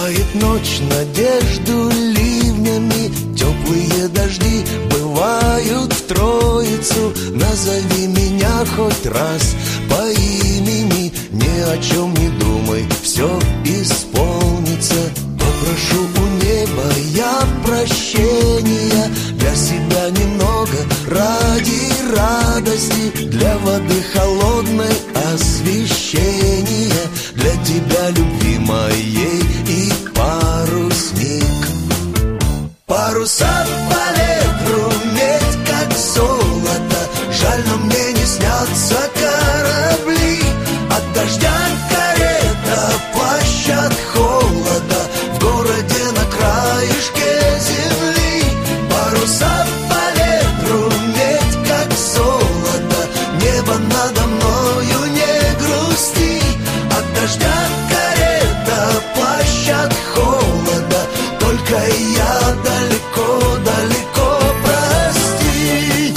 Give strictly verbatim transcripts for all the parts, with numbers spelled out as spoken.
Убивает ночь надежду ливнями, теплые дожди бывают в Троицу. Назови меня хоть раз по имени, ни о чем не думай, все исполнится. Попрошу у неба я прощения, для себя немного ради радости, для воды холодной освещения, для тебя любви моей и парусник. Паруса по ветру, медь как золото, жаль, но мне не снятся корабли. От дождя карета, плащ от холода, в городе на краешке земли. Паруса по ветру, медь как золото, небо надо мною, не грусти. От дождя карета, плащ от холода, только я далеко, далеко, прости.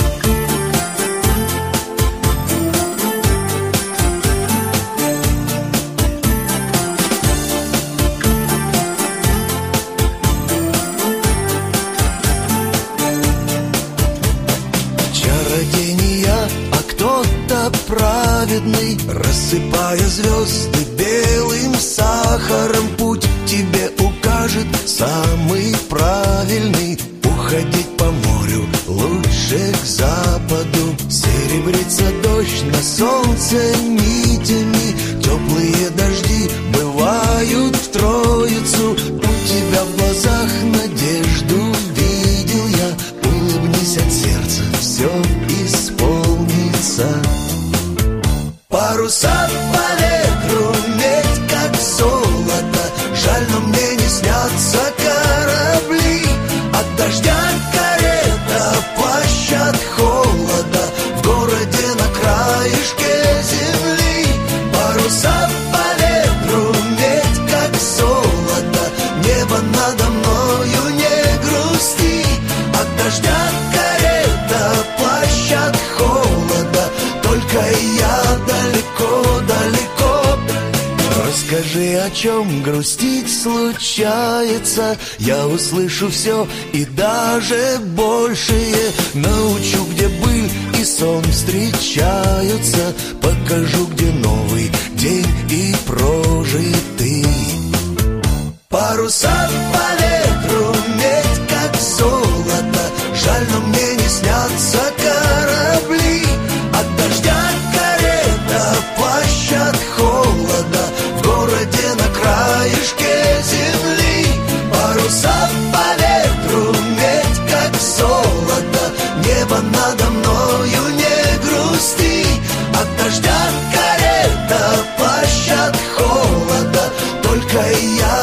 Чародей не я, а кто-то праведный, рассыпая звезды белым сахаром, путь тебе укажет самый правильный. Уходить по морю лучше к западу, серебрится дождь на солнце нитями, теплые дожди бывают в Троицу. У тебя в глазах надежду видел я, улыбнись от сердца, все исполнится. Паруса по ветру, медь как золото, жаль, но мне не снятся корабли. От дождя карета, плащ от холода, в городе на краешке земли. Паруса по ветру, медь как золото, небо надо мною, не грусти. От дождя карета, плащ от холода, только я далеко, далеко. Расскажи, о чем грустить случается, я услышу все и даже большее. Научу, где быль и сон встречаются, покажу, где новый день и прожитый. Паруса по ветру, медь как золото, жаль, но мне не снятся корабли. От дождя карета, плащ от холода, в городе на краешке земли. Паруса по ветру, медь как золото, небо надо мною, не грусти. От дождя карета, плащ от холода, только я